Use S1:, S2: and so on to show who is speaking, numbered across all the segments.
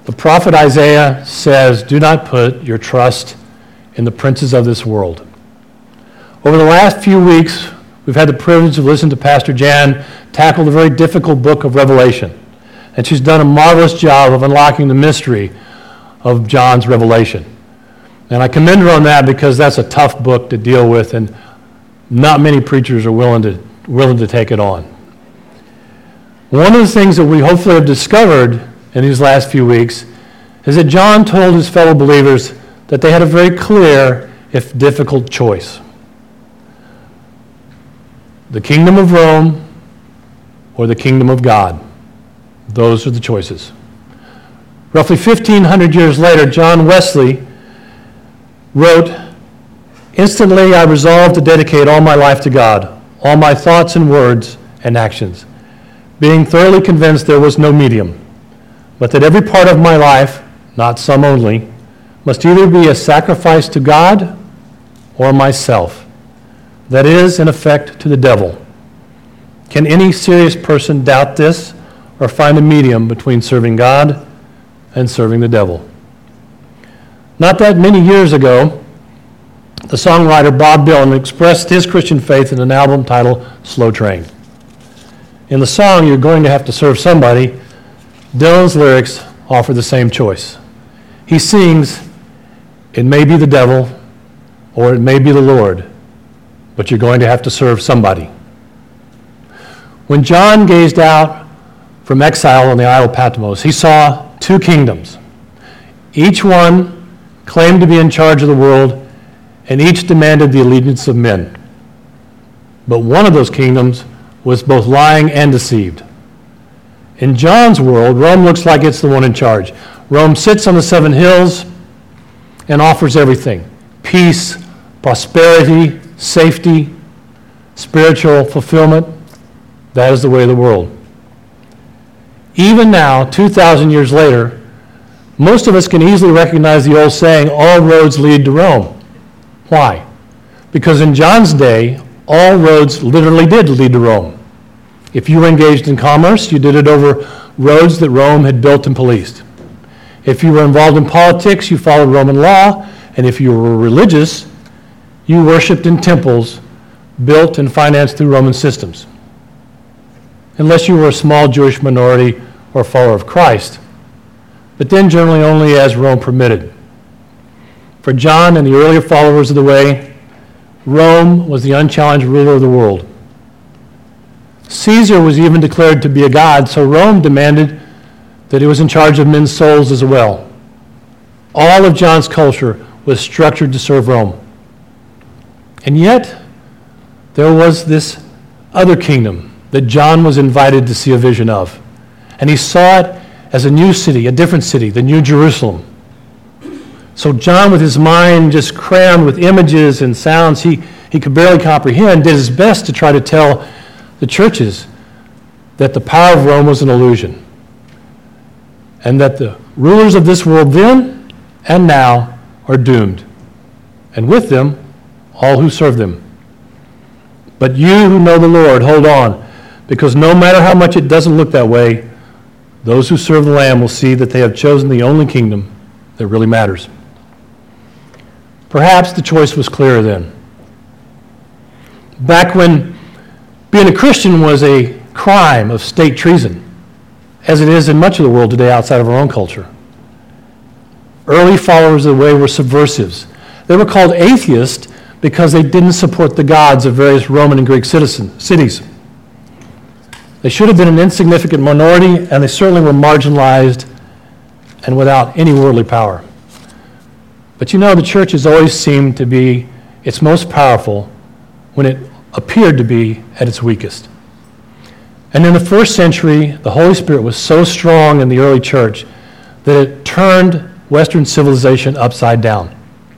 S1: The prophet Isaiah says, "Do not put your trust in the princes of this world." Over the last few weeks, we've had the privilege to listen to Pastor Jan tackle the very difficult book of Revelation. And she's done a marvelous job of unlocking the mystery of John's revelation. And I commend her on that because that's a tough book to deal with, and not many preachers are willing to take it on. One of the things that we hopefully have discovered in these last few weeks is that John told his fellow believers that they had a very clear, if difficult, choice. The kingdom of Rome or the kingdom of God. Those are the choices. Roughly 1,500 years later, John Wesley wrote, "Instantly I resolved to dedicate all my life to God, all my thoughts and words and actions, being thoroughly convinced there was no medium, but that every part of my life, not some only, must either be a sacrifice to God or myself, that is, in effect, to the devil. Can any serious person doubt this or find a medium between serving God and serving the devil?" Not that many years ago, the songwriter Bob Dylan expressed his Christian faith in an album titled "Slow Train." In the song, "You're Going to Have to Serve Somebody," Dylan's lyrics offer the same choice. He sings, "It may be the devil or it may be the Lord, but you're going to have to serve somebody." When John gazed out from exile on the Isle of Patmos, he saw two kingdoms. Each one claimed to be in charge of the world, and each demanded the allegiance of men. But one of those kingdoms was both lying and deceived. In John's world, Rome looks like it's the one in charge. Rome sits on the seven hills and offers everything: peace, prosperity, safety, spiritual fulfillment. That is the way of the world. Even now, 2,000 years later, most of us can easily recognize the old saying, "All roads lead to Rome." Why? Because in John's day, all roads literally did lead to Rome. If you were engaged in commerce, you did it over roads that Rome had built and policed. If you were involved in politics, you followed Roman law. And if you were religious, you worshiped in temples built and financed through Roman systems. Unless you were a small Jewish minority or follower of Christ, but then generally only as Rome permitted. For John and the earlier followers of the way, Rome was the unchallenged ruler of the world. Caesar was even declared to be a god, so Rome demanded that he was in charge of men's souls as well. All of John's culture was structured to serve Rome. And yet, there was this other kingdom that John was invited to see a vision of. And he saw it as a new city, a different city, the New Jerusalem. So John, with his mind just crammed with images and sounds he could barely comprehend, did his best to try to tell the churches that the power of Rome was an illusion, and that the rulers of this world then and now are doomed, and with them, all who serve them. But you who know the Lord, hold on, because no matter how much it doesn't look that way, those who serve the Lamb will see that they have chosen the only kingdom that really matters. Perhaps the choice was clearer then. Back when being a Christian was a crime of state treason, as it is in much of the world today outside of our own culture. Early followers of the way were subversives. They were called atheists because they didn't support the gods of various Roman and Greek cities. They should have been an insignificant minority, and they certainly were marginalized and without any worldly power. But you know, the church has always seemed to be its most powerful when it appeared to be at its weakest. And in the first century, the Holy Spirit was so strong in the early church that it turned Western civilization upside down.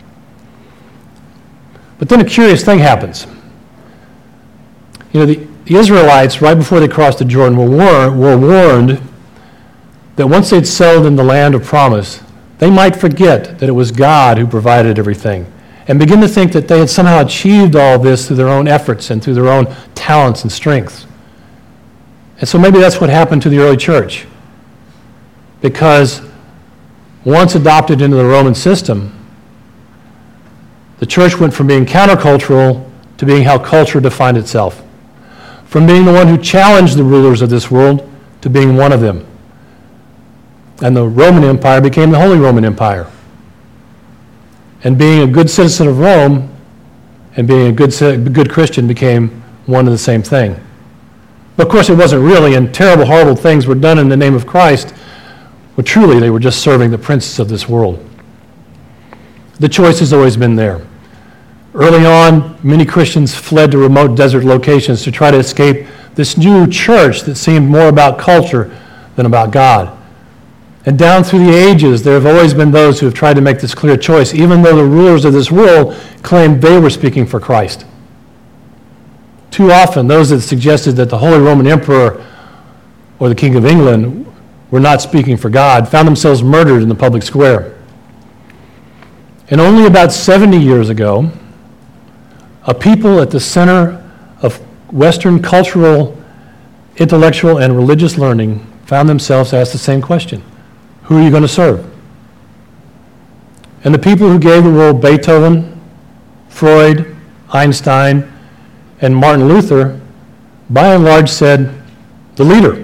S1: But then a curious thing happens. You know, the Israelites, right before they crossed the Jordan, were warned that once they'd settled in the land of promise, they might forget that it was God who provided everything and begin to think that they had somehow achieved all this through their own efforts and through their own talents and strengths. And so maybe that's what happened to the early church, because once adopted into the Roman system, the church went from being countercultural to being how culture defined itself, from being the one who challenged the rulers of this world to being one of them. And the Roman Empire became the Holy Roman Empire. And being a good citizen of Rome and being a good Christian became one and the same thing. But of course it wasn't really, and terrible, horrible things were done in the name of Christ, but truly they were just serving the princes of this world. The choice has always been there. Early on, many Christians fled to remote desert locations to try to escape this new church that seemed more about culture than about God. And down through the ages, there have always been those who have tried to make this clear choice, even though the rulers of this world claimed they were speaking for Christ. Too often, those that suggested that the Holy Roman Emperor or the King of England were not speaking for God found themselves murdered in the public square. And only about 70 years ago, a people at the center of Western cultural, intellectual, and religious learning found themselves asked the same question: who are you going to serve? And the people who gave the world Beethoven, Freud, Einstein, and Martin Luther, by and large said, the leader.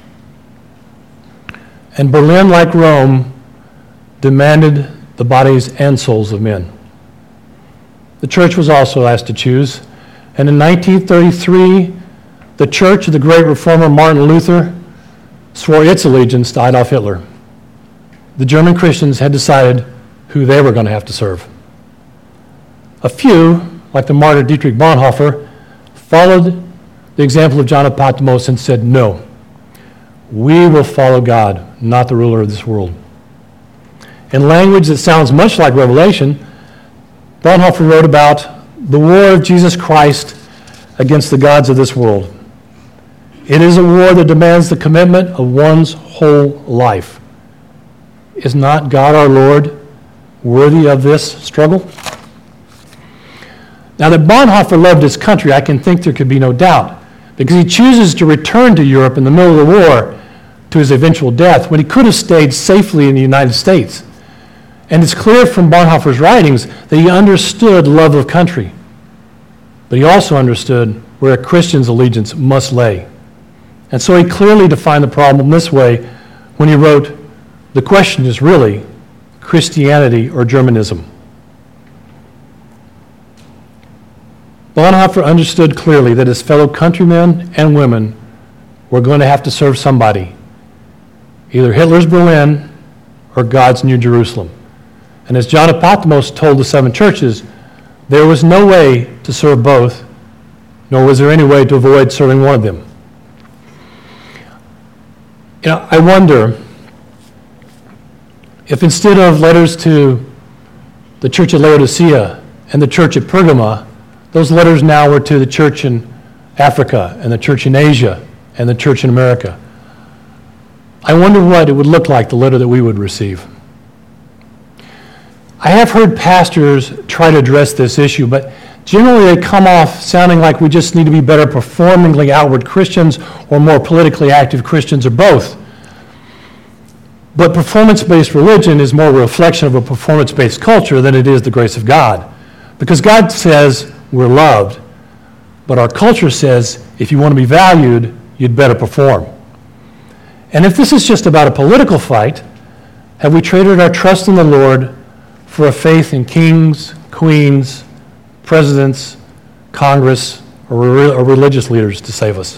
S1: And Berlin, like Rome, demanded the bodies and souls of men. The church was also asked to choose, and in 1933, the church of the great reformer Martin Luther swore its allegiance to Adolf Hitler. The German Christians had decided who they were going to have to serve. A few, like the martyr Dietrich Bonhoeffer, followed the example of John of Patmos and said, no, we will follow God, not the ruler of this world. In language that sounds much like Revelation, Bonhoeffer wrote about the war of Jesus Christ against the gods of this world. It is a war that demands the commitment of one's whole life. Is not God our Lord worthy of this struggle? Now that Bonhoeffer loved his country, I can think there could be no doubt, because he chooses to return to Europe in the middle of the war to his eventual death when he could have stayed safely in the United States. And it's clear from Bonhoeffer's writings that he understood love of country, but he also understood where a Christian's allegiance must lay. And so he clearly defined the problem this way when he wrote, the question is really Christianity or Germanism. Bonhoeffer understood clearly that his fellow countrymen and women were going to have to serve somebody, either Hitler's Berlin or God's New Jerusalem. And as John of Patmos told the seven churches, there was no way to serve both, nor was there any way to avoid serving one of them. You know, I wonder if instead of letters to the church at Laodicea and the church at Pergama, those letters now were to the church in Africa and the church in Asia and the church in America. I wonder what it would look like, the letter that we would receive. I have heard pastors try to address this issue, but generally they come off sounding like we just need to be better performingly outward Christians or more politically active Christians or both. But performance-based religion is more a reflection of a performance-based culture than it is the grace of God. Because God says we're loved, but our culture says if you want to be valued, you'd better perform. And if this is just about a political fight, have we traded our trust in the Lord for a faith in kings, queens, presidents, Congress, or religious leaders to save us?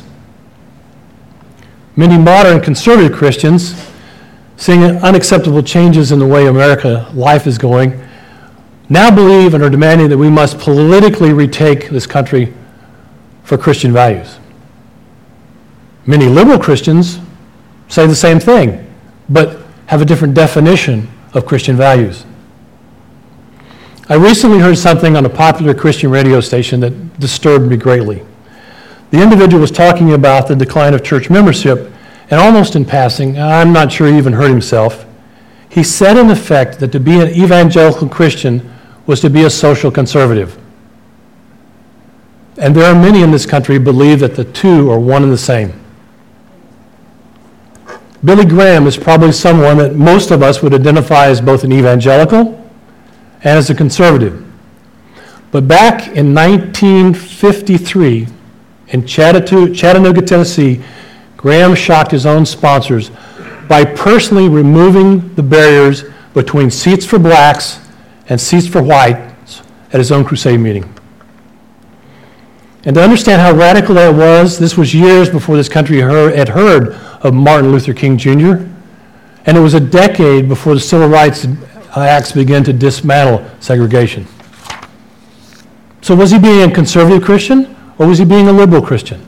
S1: Many modern conservative Christians, seeing unacceptable changes in the way America life is going, now believe and are demanding that we must politically retake this country for Christian values. Many liberal Christians say the same thing, but have a different definition of Christian values. I recently heard something on a popular Christian radio station that disturbed me greatly. The individual was talking about the decline of church membership, and almost in passing, I'm not sure he even heard himself, he said in effect that to be an evangelical Christian was to be a social conservative. And there are many in this country who believe that the two are one and the same. Billy Graham is probably someone that most of us would identify as both an evangelical and as a conservative. But back in 1953, in Chattanooga, Tennessee, Graham shocked his own sponsors by personally removing the barriers between seats for blacks and seats for whites at his own crusade meeting. And to understand how radical that was, this was years before this country had heard of Martin Luther King Jr., and it was a decade before the Civil Rights Acts began to dismantle segregation. So was he being a conservative Christian, or was he being a liberal Christian?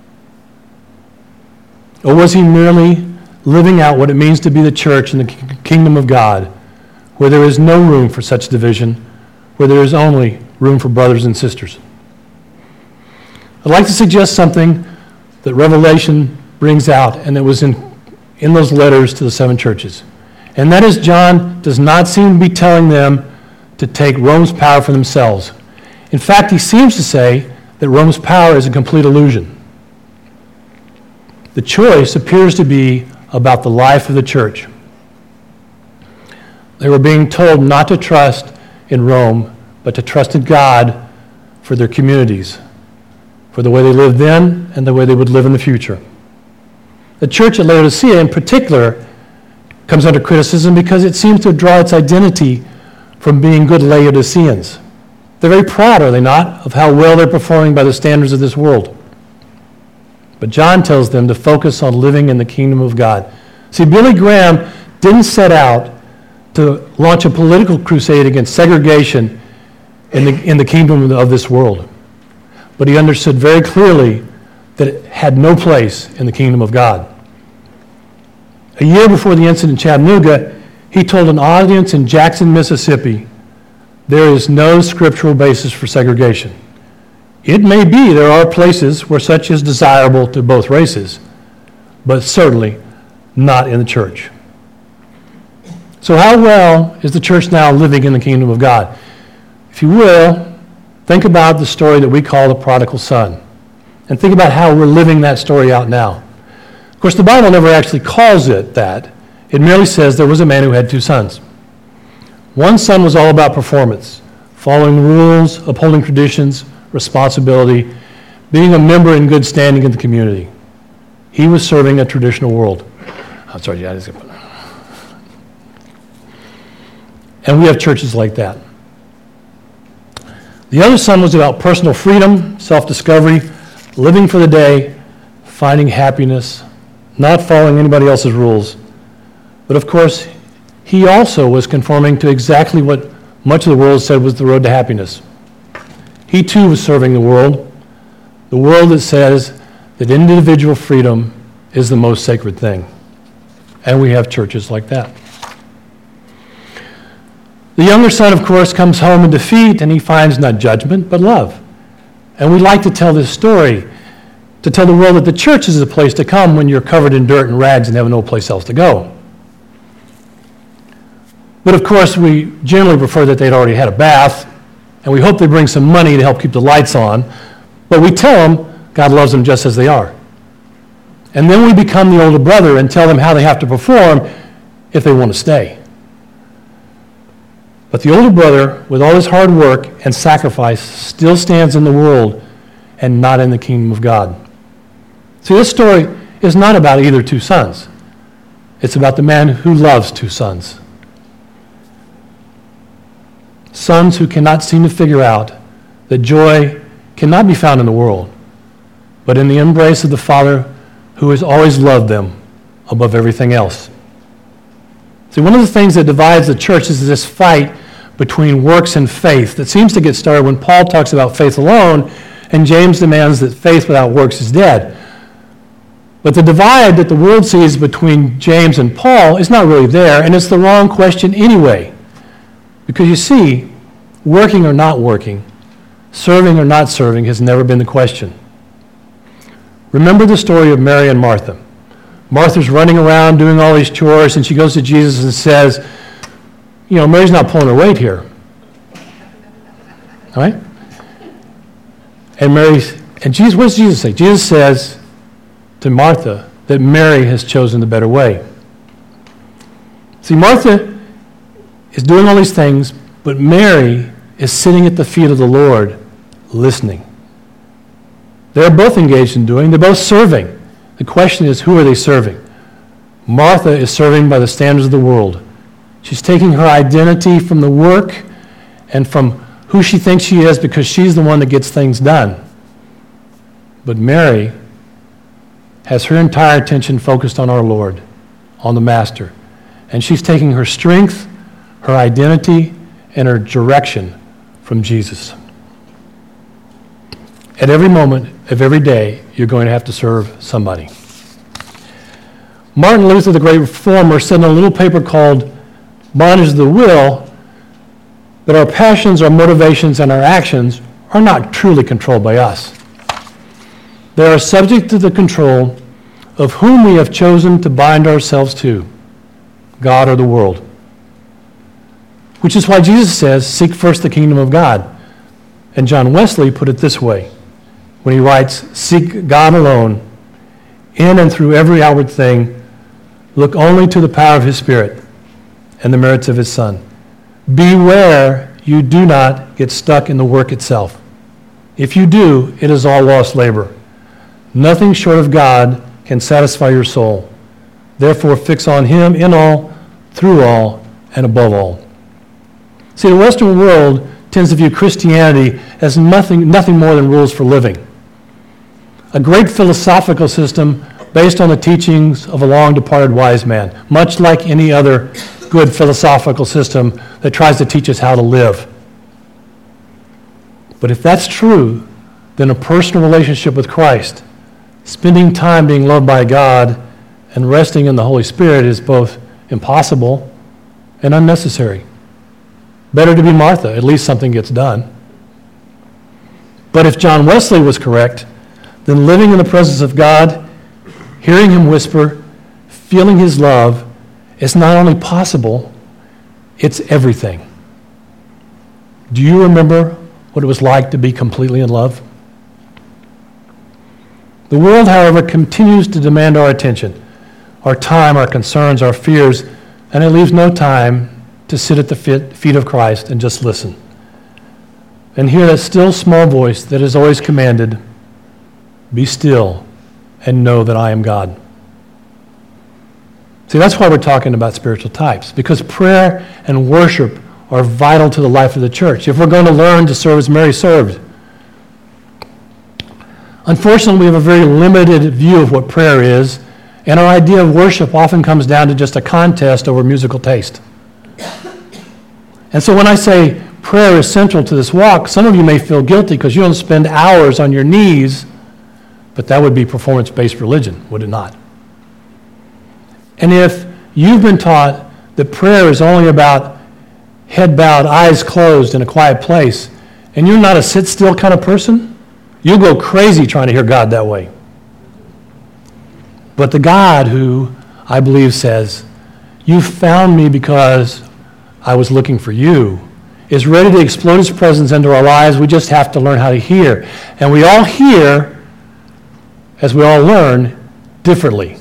S1: Or was he merely living out what it means to be the church in the kingdom of God, where there is no room for such division, where there is only room for brothers and sisters? I'd like to suggest something that Revelation brings out, and that was in those letters to the 7 churches. And that is, John does not seem to be telling them to take Rome's power for themselves. In fact, he seems to say that Rome's power is a complete illusion. The choice appears to be about the life of the church. They were being told not to trust in Rome, but to trust in God for their communities, for the way they lived then and the way they would live in the future. The church at Laodicea in particular comes under criticism because it seems to draw its identity from being good Laodiceans. They're very proud, are they not, of how well they're performing by the standards of this world. But John tells them to focus on living in the kingdom of God. See, Billy Graham didn't set out to launch a political crusade against segregation in the kingdom of this world. But he understood very clearly that it had no place in the kingdom of God. A year before the incident in Chattanooga, he told an audience in Jackson, Mississippi, there is no scriptural basis for segregation. It may be there are places where such is desirable to both races, but certainly not in the church. So how well is the church now living in the kingdom of God? If you will, think about the story that we call the prodigal son, and think about how we're living that story out now. Of course, the Bible never actually calls it that. It merely says there was a man who had 2 sons. One son was all about performance, following rules, upholding traditions, responsibility, being a member in good standing in the community. He was serving a traditional world. I'm sorry, and we have churches like that. The other son was about personal freedom, self-discovery, living for the day, finding happiness, not following anybody else's rules. But of course, he also was conforming to exactly what much of the world said was the road to happiness. He too was serving the world that says that individual freedom is the most sacred thing. And we have churches like that. The younger son, of course, comes home in defeat, and he finds not judgment, but love. And we like to tell this story, to tell the world that the church is a place to come when you're covered in dirt and rags and have no place else to go. But of course, we generally prefer that they'd already had a bath, and we hope they bring some money to help keep the lights on, but we tell them God loves them just as they are. And then we become the older brother and tell them how they have to perform if they want to stay. But the older brother, with all his hard work and sacrifice, still stands in the world and not in the kingdom of God. See, this story is not about either 2 sons. It's about the man who loves 2 sons. Sons who cannot seem to figure out that joy cannot be found in the world, but in the embrace of the Father who has always loved them above everything else. See, one of the things that divides the church is this fight between works and faith that seems to get started when Paul talks about faith alone, and James demands that faith without works is dead. But the divide that the world sees between James and Paul is not really there, and it's the wrong question anyway. Because you see, working or not working, serving or not serving has never been the question. Remember the story of Mary and Martha. Martha's running around doing all these chores, and she goes to Jesus and says, you know, Mary's not pulling her weight here. All right? And Jesus, what does Jesus say? Jesus says to Martha that Mary has chosen the better way. See, Martha is doing all these things, but Mary is sitting at the feet of the Lord, listening. They're both engaged in doing. They're both serving. The question is, who are they serving? Martha is serving by the standards of the world. She's taking her identity from the work and from who she thinks she is because she's the one that gets things done. But Mary has her entire attention focused on our Lord, on the Master. And she's taking her strength, her identity, and her direction from Jesus. At every moment of every day, you're going to have to serve somebody. Martin Luther, the great reformer, said in a little paper called Bondage of the Will that our passions, our motivations, and our actions are not truly controlled by us. They are subject to the control of whom we have chosen to bind ourselves to, God or the world. Which is why Jesus says, seek first the kingdom of God. And John Wesley put it this way when he writes, seek God alone, in and through every outward thing, look only to the power of his Spirit and the merits of his Son. Beware you do not get stuck in the work itself. If you do, it is all lost labor. Nothing short of God can satisfy your soul. Therefore, fix on him in all, through all, and above all. See, the Western world tends to view Christianity as nothing more than rules for living. A great philosophical system based on the teachings of a long-departed wise man, much like any other good philosophical system that tries to teach us how to live. But if that's true, then a personal relationship with Christ, spending time being loved by God, and resting in the Holy Spirit is both impossible and unnecessary. Better to be Martha, at least something gets done. But if John Wesley was correct, then living in the presence of God, hearing him whisper, feeling his love, is not only possible, it's everything. Do you remember what it was like to be completely in love? The world, however, continues to demand our attention, our time, our concerns, our fears, and it leaves no time to sit at the feet of Christ and just listen and hear that still small voice that has always commanded, be still and know that I am God. See, that's why we're talking about spiritual types, because prayer and worship are vital to the life of the church. If we're going to learn to serve as Mary served. Unfortunately, we have a very limited view of what prayer is, and our idea of worship often comes down to just a contest over musical taste. And so when I say prayer is central to this walk, some of you may feel guilty because you don't spend hours on your knees, but that would be performance-based religion, would it not? And if you've been taught that prayer is only about head bowed, eyes closed in a quiet place, and you're not a sit-still kind of person, you'll go crazy trying to hear God that way. But the God who, I believe, says, you found me because I was looking for you, is ready to explode his presence into our lives. We just have to learn how to hear. And we all hear, as we all learn, differently.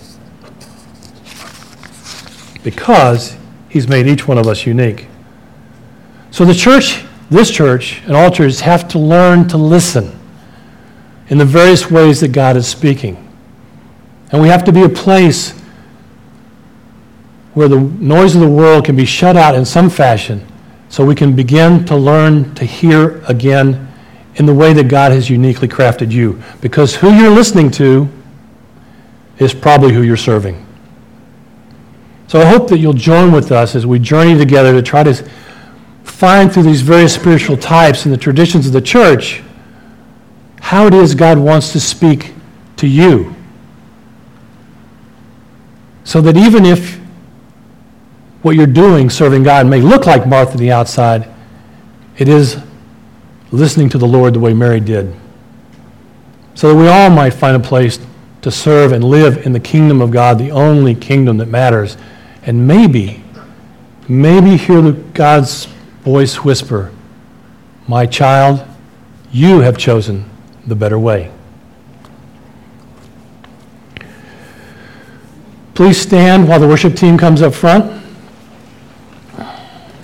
S1: Because he's made each one of us unique. So the church, this church, and all churches have to learn to listen in the various ways that God is speaking. And we have to be a place where the noise of the world can be shut out in some fashion so we can begin to learn to hear again in the way that God has uniquely crafted you. Because who you're listening to is probably who you're serving. So I hope that you'll join with us as we journey together to try to find through these various spiritual types and the traditions of the church how it is God wants to speak to you. So that even if what you're doing, serving God, may look like Martha on the outside, it is listening to the Lord the way Mary did. So that we all might find a place to serve and live in the kingdom of God, the only kingdom that matters. And maybe hear God's voice whisper, my child, you have chosen the better way. Please stand while the worship team comes up front.